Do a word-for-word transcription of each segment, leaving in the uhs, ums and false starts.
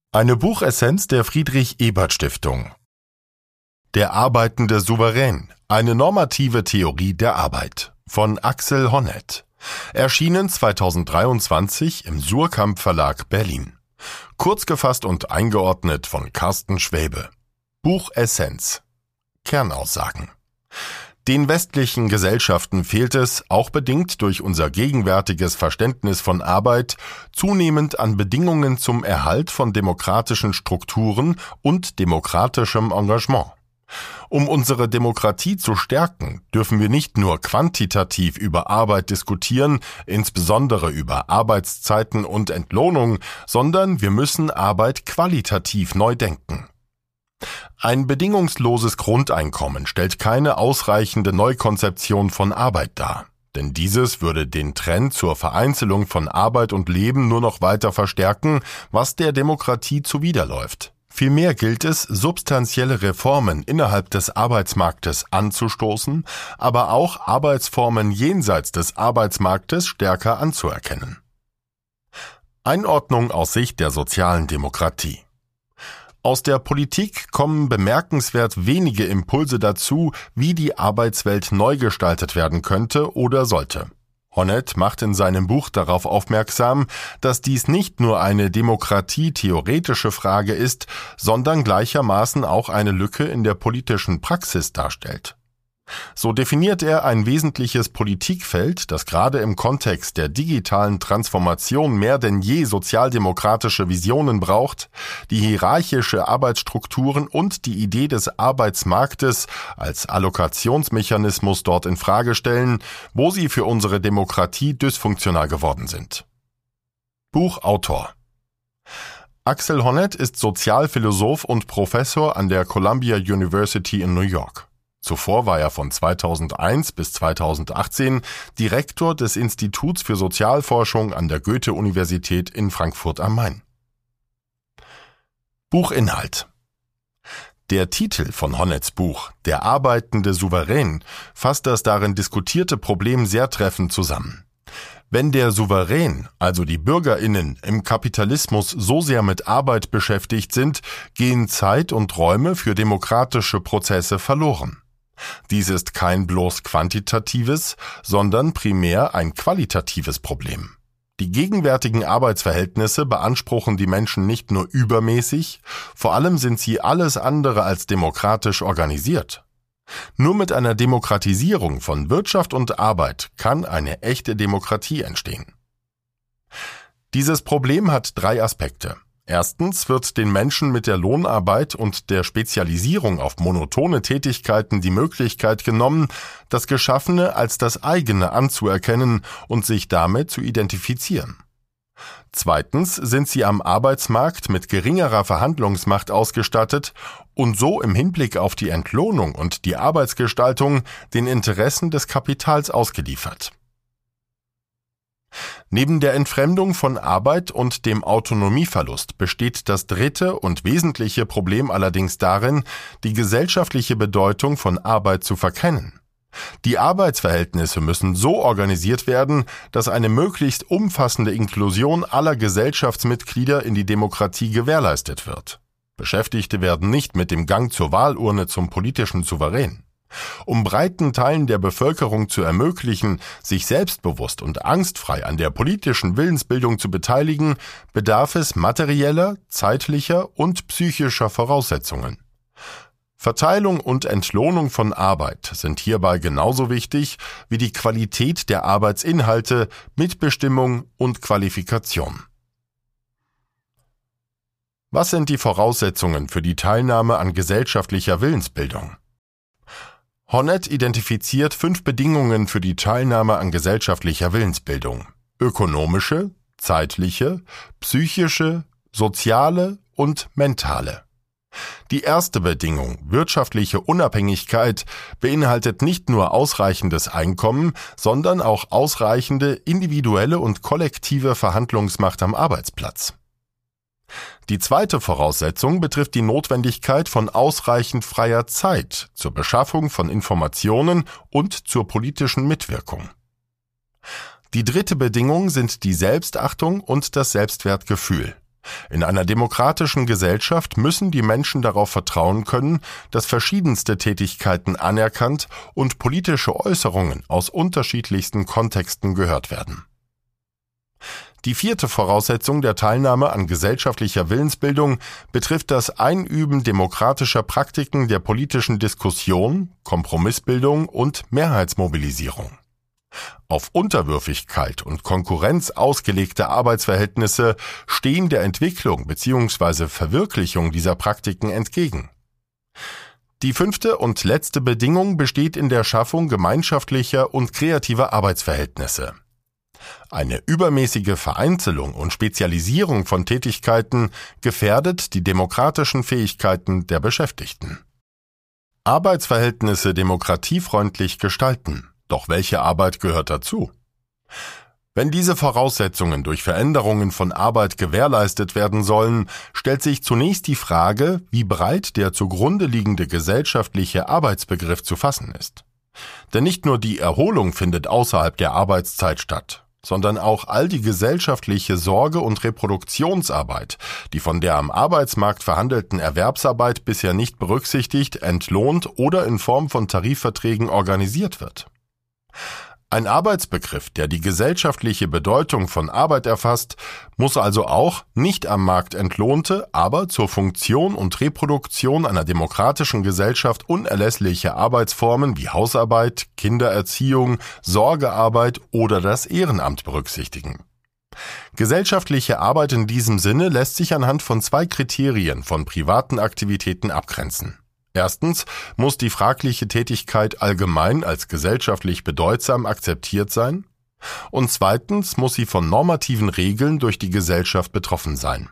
Eine Buchessenz der Friedrich-Ebert-Stiftung. Der arbeitende Souverän. Eine normative Theorie der Arbeit von Axel Honneth. Erschienen zweitausenddreiundzwanzig im Suhrkamp Verlag Berlin. Kurz gefasst und eingeordnet von Carsten Schwäbe. Buchessenz. Kernaussagen. Den westlichen Gesellschaften fehlt es, auch bedingt durch unser gegenwärtiges Verständnis von Arbeit, zunehmend an Bedingungen zum Erhalt von demokratischen Strukturen und demokratischem Engagement. Um unsere Demokratie zu stärken, dürfen wir nicht nur quantitativ über Arbeit diskutieren, insbesondere über Arbeitszeiten und Entlohnung, sondern wir müssen Arbeit qualitativ neu denken. Ein bedingungsloses Grundeinkommen stellt keine ausreichende Neukonzeption von Arbeit dar, denn dieses würde den Trend zur Vereinzelung von Arbeit und Leben nur noch weiter verstärken, was der Demokratie zuwiderläuft. Vielmehr gilt es, substanzielle Reformen innerhalb des Arbeitsmarktes anzustoßen, aber auch Arbeitsformen jenseits des Arbeitsmarktes stärker anzuerkennen. Einordnung aus Sicht der sozialen Demokratie. Aus der Politik kommen bemerkenswert wenige Impulse dazu, wie die Arbeitswelt neu gestaltet werden könnte oder sollte. Honneth macht in seinem Buch darauf aufmerksam, dass dies nicht nur eine demokratietheoretische Frage ist, sondern gleichermaßen auch eine Lücke in der politischen Praxis darstellt. So definiert er ein wesentliches Politikfeld, das gerade im Kontext der digitalen Transformation mehr denn je sozialdemokratische Visionen braucht, die hierarchische Arbeitsstrukturen und die Idee des Arbeitsmarktes als Allokationsmechanismus dort in Frage stellen, wo sie für unsere Demokratie dysfunktional geworden sind. Buchautor Axel Honneth ist Sozialphilosoph und Professor an der Columbia University in New York. Zuvor war er von zweitausendeins bis zweitausendachtzehn Direktor des Instituts für Sozialforschung an der Goethe-Universität in Frankfurt am Main. Buchinhalt. Der Titel von Honneths Buch, Der arbeitende Souverän, fasst das darin diskutierte Problem sehr treffend zusammen. Wenn der Souverän, also die BürgerInnen, im Kapitalismus so sehr mit Arbeit beschäftigt sind, gehen Zeit und Räume für demokratische Prozesse verloren. Dies ist kein bloß quantitatives, sondern primär ein qualitatives Problem. Die gegenwärtigen Arbeitsverhältnisse beanspruchen die Menschen nicht nur übermäßig, vor allem sind sie alles andere als demokratisch organisiert. Nur mit einer Demokratisierung von Wirtschaft und Arbeit kann eine echte Demokratie entstehen. Dieses Problem hat drei Aspekte. Erstens wird den Menschen mit der Lohnarbeit und der Spezialisierung auf monotone Tätigkeiten die Möglichkeit genommen, das Geschaffene als das eigene anzuerkennen und sich damit zu identifizieren. Zweitens sind sie am Arbeitsmarkt mit geringerer Verhandlungsmacht ausgestattet und so im Hinblick auf die Entlohnung und die Arbeitsgestaltung den Interessen des Kapitals ausgeliefert. Neben der Entfremdung von Arbeit und dem Autonomieverlust besteht das dritte und wesentliche Problem allerdings darin, die gesellschaftliche Bedeutung von Arbeit zu verkennen. Die Arbeitsverhältnisse müssen so organisiert werden, dass eine möglichst umfassende Inklusion aller Gesellschaftsmitglieder in die Demokratie gewährleistet wird. Beschäftigte werden nicht mit dem Gang zur Wahlurne zum politischen Souverän. Um breiten Teilen der Bevölkerung zu ermöglichen, sich selbstbewusst und angstfrei an der politischen Willensbildung zu beteiligen, bedarf es materieller, zeitlicher und psychischer Voraussetzungen. Verteilung und Entlohnung von Arbeit sind hierbei genauso wichtig wie die Qualität der Arbeitsinhalte, Mitbestimmung und Qualifikation. Was sind die Voraussetzungen für die Teilnahme an gesellschaftlicher Willensbildung? Honneth identifiziert fünf Bedingungen für die Teilnahme an gesellschaftlicher Willensbildung: ökonomische, zeitliche, psychische, soziale und mentale. Die erste Bedingung, wirtschaftliche Unabhängigkeit, beinhaltet nicht nur ausreichendes Einkommen, sondern auch ausreichende individuelle und kollektive Verhandlungsmacht am Arbeitsplatz. Die zweite Voraussetzung betrifft die Notwendigkeit von ausreichend freier Zeit zur Beschaffung von Informationen und zur politischen Mitwirkung. Die dritte Bedingung sind die Selbstachtung und das Selbstwertgefühl. In einer demokratischen Gesellschaft müssen die Menschen darauf vertrauen können, dass verschiedenste Tätigkeiten anerkannt und politische Äußerungen aus unterschiedlichsten Kontexten gehört werden. Die vierte Voraussetzung der Teilnahme an gesellschaftlicher Willensbildung betrifft das Einüben demokratischer Praktiken der politischen Diskussion, Kompromissbildung und Mehrheitsmobilisierung. Auf Unterwürfigkeit und Konkurrenz ausgelegte Arbeitsverhältnisse stehen der Entwicklung bzw. Verwirklichung dieser Praktiken entgegen. Die fünfte und letzte Bedingung besteht in der Schaffung gemeinschaftlicher und kreativer Arbeitsverhältnisse. Eine übermäßige Vereinzelung und Spezialisierung von Tätigkeiten gefährdet die demokratischen Fähigkeiten der Beschäftigten. Arbeitsverhältnisse demokratiefreundlich gestalten. Doch welche Arbeit gehört dazu? Wenn diese Voraussetzungen durch Veränderungen von Arbeit gewährleistet werden sollen, stellt sich zunächst die Frage, wie breit der zugrunde liegende gesellschaftliche Arbeitsbegriff zu fassen ist. Denn nicht nur die Erholung findet außerhalb der Arbeitszeit statt, sondern auch all die gesellschaftliche Sorge- und Reproduktionsarbeit, die von der am Arbeitsmarkt verhandelten Erwerbsarbeit bisher nicht berücksichtigt, entlohnt oder in Form von Tarifverträgen organisiert wird. Ein Arbeitsbegriff, der die gesellschaftliche Bedeutung von Arbeit erfasst, muss also auch nicht am Markt entlohnte, aber zur Funktion und Reproduktion einer demokratischen Gesellschaft unerlässliche Arbeitsformen wie Hausarbeit, Kindererziehung, Sorgearbeit oder das Ehrenamt berücksichtigen. Gesellschaftliche Arbeit in diesem Sinne lässt sich anhand von zwei Kriterien von privaten Aktivitäten abgrenzen. Erstens muss die fragliche Tätigkeit allgemein als gesellschaftlich bedeutsam akzeptiert sein und zweitens muss sie von normativen Regeln durch die Gesellschaft betroffen sein.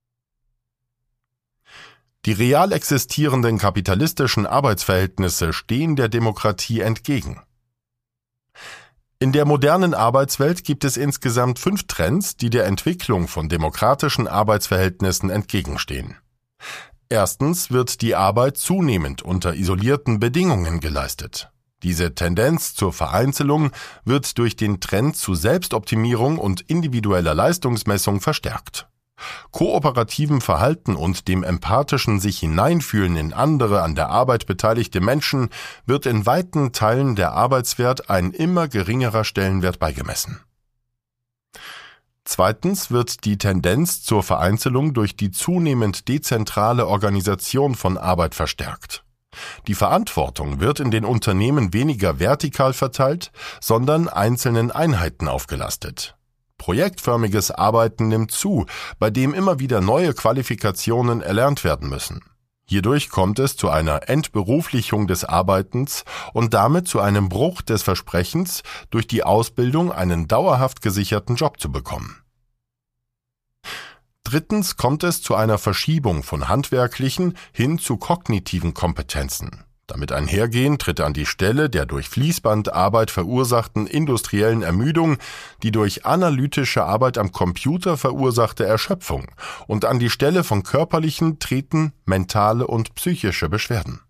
Die real existierenden kapitalistischen Arbeitsverhältnisse stehen der Demokratie entgegen. In der modernen Arbeitswelt gibt es insgesamt fünf Trends, die der Entwicklung von demokratischen Arbeitsverhältnissen entgegenstehen. Erstens wird die Arbeit zunehmend unter isolierten Bedingungen geleistet. Diese Tendenz zur Vereinzelung wird durch den Trend zu Selbstoptimierung und individueller Leistungsmessung verstärkt. Kooperativem Verhalten und dem empathischen sich hineinfühlen in andere an der Arbeit beteiligte Menschen wird in weiten Teilen der Arbeitswelt ein immer geringerer Stellenwert beigemessen. Zweitens wird die Tendenz zur Vereinzelung durch die zunehmend dezentrale Organisation von Arbeit verstärkt. Die Verantwortung wird in den Unternehmen weniger vertikal verteilt, sondern einzelnen Einheiten aufgelastet. Projektförmiges Arbeiten nimmt zu, bei dem immer wieder neue Qualifikationen erlernt werden müssen. Hierdurch kommt es zu einer Entberuflichung des Arbeitens und damit zu einem Bruch des Versprechens, durch die Ausbildung einen dauerhaft gesicherten Job zu bekommen. Drittens kommt es zu einer Verschiebung von handwerklichen hin zu kognitiven Kompetenzen. Damit einhergehend tritt an die Stelle der durch Fließbandarbeit verursachten industriellen Ermüdung die durch analytische Arbeit am Computer verursachte Erschöpfung und an die Stelle von körperlichen treten mentale und psychische Beschwerden.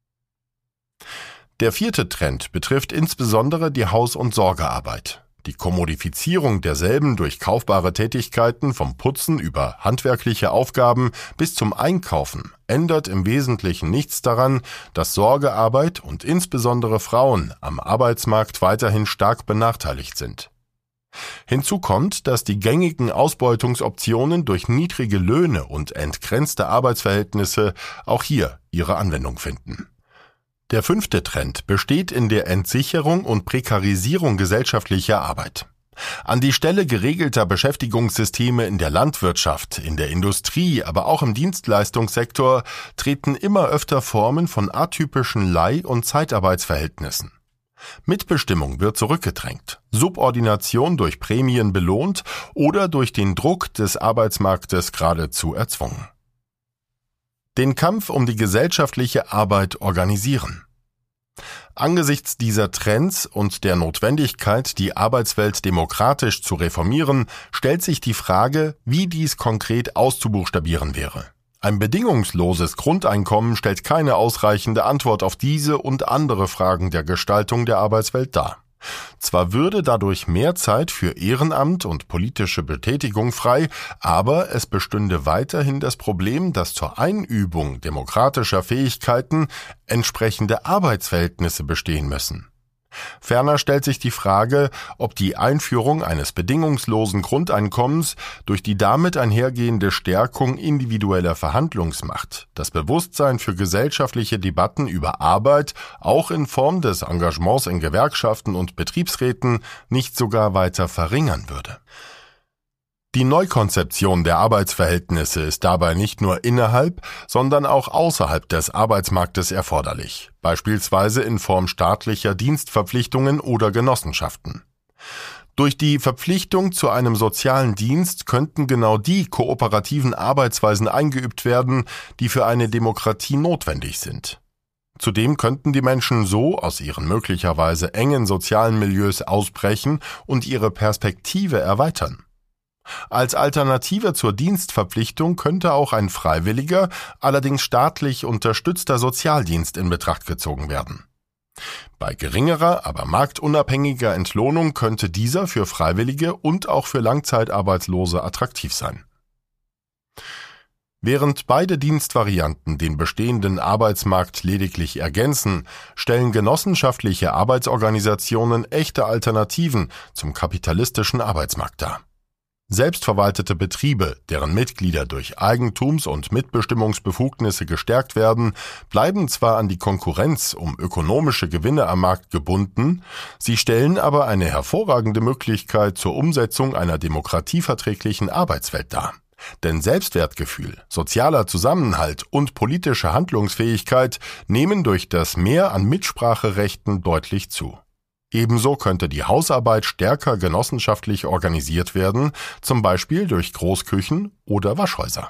Der vierte Trend betrifft insbesondere die Haus- und Sorgearbeit. Die Kommodifizierung derselben durch kaufbare Tätigkeiten vom Putzen über handwerkliche Aufgaben bis zum Einkaufen ändert im Wesentlichen nichts daran, dass Sorgearbeit und insbesondere Frauen am Arbeitsmarkt weiterhin stark benachteiligt sind. Hinzu kommt, dass die gängigen Ausbeutungsoptionen durch niedrige Löhne und entgrenzte Arbeitsverhältnisse auch hier ihre Anwendung finden. Der fünfte Trend besteht in der Entsicherung und Prekarisierung gesellschaftlicher Arbeit. An die Stelle geregelter Beschäftigungssysteme in der Landwirtschaft, in der Industrie, aber auch im Dienstleistungssektor treten immer öfter Formen von atypischen Leih- und Zeitarbeitsverhältnissen. Mitbestimmung wird zurückgedrängt, Subordination durch Prämien belohnt oder durch den Druck des Arbeitsmarktes geradezu erzwungen. Den Kampf um die gesellschaftliche Arbeit organisieren. Angesichts dieser Trends und der Notwendigkeit, die Arbeitswelt demokratisch zu reformieren, stellt sich die Frage, wie dies konkret auszubuchstabieren wäre. Ein bedingungsloses Grundeinkommen stellt keine ausreichende Antwort auf diese und andere Fragen der Gestaltung der Arbeitswelt dar. Zwar würde dadurch mehr Zeit für Ehrenamt und politische Betätigung frei, aber es bestünde weiterhin das Problem, dass zur Einübung demokratischer Fähigkeiten entsprechende Arbeitsverhältnisse bestehen müssen. Ferner stellt sich die Frage, ob die Einführung eines bedingungslosen Grundeinkommens durch die damit einhergehende Stärkung individueller Verhandlungsmacht das Bewusstsein für gesellschaftliche Debatten über Arbeit auch in Form des Engagements in Gewerkschaften und Betriebsräten nicht sogar weiter verringern würde. Die Neukonzeption der Arbeitsverhältnisse ist dabei nicht nur innerhalb, sondern auch außerhalb des Arbeitsmarktes erforderlich, beispielsweise in Form staatlicher Dienstverpflichtungen oder Genossenschaften. Durch die Verpflichtung zu einem sozialen Dienst könnten genau die kooperativen Arbeitsweisen eingeübt werden, die für eine Demokratie notwendig sind. Zudem könnten die Menschen so aus ihren möglicherweise engen sozialen Milieus ausbrechen und ihre Perspektive erweitern. Als Alternative zur Dienstverpflichtung könnte auch ein freiwilliger, allerdings staatlich unterstützter Sozialdienst in Betracht gezogen werden. Bei geringerer, aber marktunabhängiger Entlohnung könnte dieser für Freiwillige und auch für Langzeitarbeitslose attraktiv sein. Während beide Dienstvarianten den bestehenden Arbeitsmarkt lediglich ergänzen, stellen genossenschaftliche Arbeitsorganisationen echte Alternativen zum kapitalistischen Arbeitsmarkt dar. Selbstverwaltete Betriebe, deren Mitglieder durch Eigentums- und Mitbestimmungsbefugnisse gestärkt werden, bleiben zwar an die Konkurrenz um ökonomische Gewinne am Markt gebunden, sie stellen aber eine hervorragende Möglichkeit zur Umsetzung einer demokratieverträglichen Arbeitswelt dar. Denn Selbstwertgefühl, sozialer Zusammenhalt und politische Handlungsfähigkeit nehmen durch das Mehr an Mitspracherechten deutlich zu. Ebenso könnte die Hausarbeit stärker genossenschaftlich organisiert werden, zum Beispiel durch Großküchen oder Waschhäuser.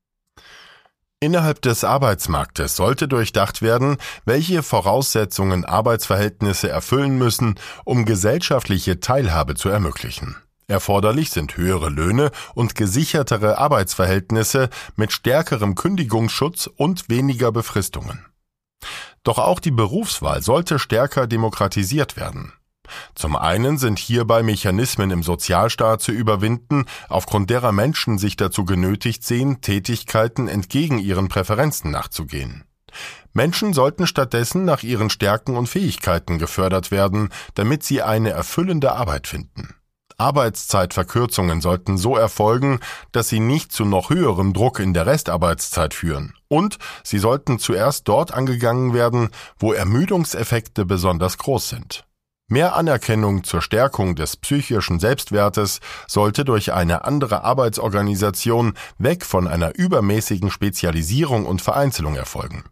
Innerhalb des Arbeitsmarktes sollte durchdacht werden, welche Voraussetzungen Arbeitsverhältnisse erfüllen müssen, um gesellschaftliche Teilhabe zu ermöglichen. Erforderlich sind höhere Löhne und gesichertere Arbeitsverhältnisse mit stärkerem Kündigungsschutz und weniger Befristungen. Doch auch die Berufswahl sollte stärker demokratisiert werden. Zum einen sind hierbei Mechanismen im Sozialstaat zu überwinden, aufgrund derer Menschen sich dazu genötigt sehen, Tätigkeiten entgegen ihren Präferenzen nachzugehen. Menschen sollten stattdessen nach ihren Stärken und Fähigkeiten gefördert werden, damit sie eine erfüllende Arbeit finden. Arbeitszeitverkürzungen sollten so erfolgen, dass sie nicht zu noch höherem Druck in der Restarbeitszeit führen. Und sie sollten zuerst dort angegangen werden, wo Ermüdungseffekte besonders groß sind. Mehr Anerkennung zur Stärkung des psychischen Selbstwertes sollte durch eine andere Arbeitsorganisation weg von einer übermäßigen Spezialisierung und Vereinzelung erfolgen.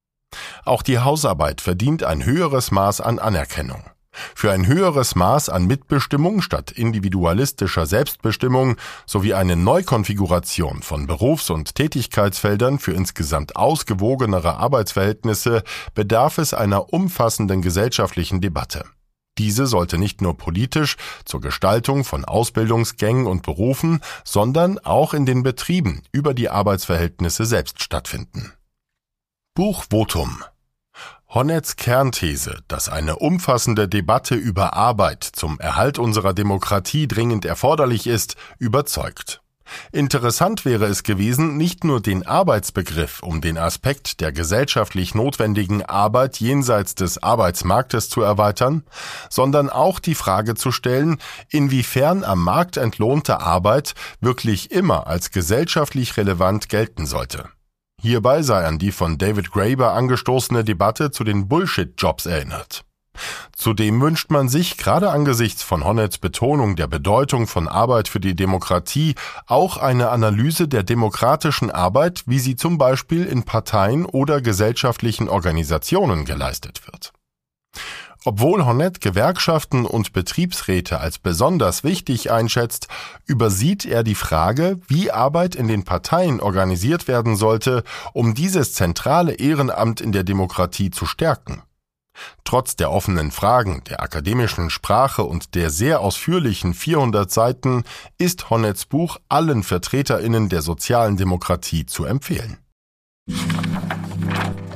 Auch die Hausarbeit verdient ein höheres Maß an Anerkennung. Für ein höheres Maß an Mitbestimmung statt individualistischer Selbstbestimmung sowie eine Neukonfiguration von Berufs- und Tätigkeitsfeldern für insgesamt ausgewogenere Arbeitsverhältnisse bedarf es einer umfassenden gesellschaftlichen Debatte. Diese sollte nicht nur politisch zur Gestaltung von Ausbildungsgängen und Berufen, sondern auch in den Betrieben über die Arbeitsverhältnisse selbst stattfinden. Buch Votum. Honneths Kernthese, dass eine umfassende Debatte über Arbeit zum Erhalt unserer Demokratie dringend erforderlich ist, überzeugt. Interessant wäre es gewesen, nicht nur den Arbeitsbegriff um den Aspekt der gesellschaftlich notwendigen Arbeit jenseits des Arbeitsmarktes zu erweitern, sondern auch die Frage zu stellen, inwiefern am Markt entlohnte Arbeit wirklich immer als gesellschaftlich relevant gelten sollte. Hierbei sei an die von David Graeber angestoßene Debatte zu den Bullshit-Jobs erinnert. Zudem wünscht man sich, gerade angesichts von Honneths Betonung der Bedeutung von Arbeit für die Demokratie, auch eine Analyse der demokratischen Arbeit, wie sie zum Beispiel in Parteien oder gesellschaftlichen Organisationen geleistet wird. Obwohl Honneth Gewerkschaften und Betriebsräte als besonders wichtig einschätzt, übersieht er die Frage, wie Arbeit in den Parteien organisiert werden sollte, um dieses zentrale Ehrenamt in der Demokratie zu stärken. Trotz der offenen Fragen, der akademischen Sprache und der sehr ausführlichen vierhundert Seiten ist Honneths Buch allen VertreterInnen der sozialen Demokratie zu empfehlen.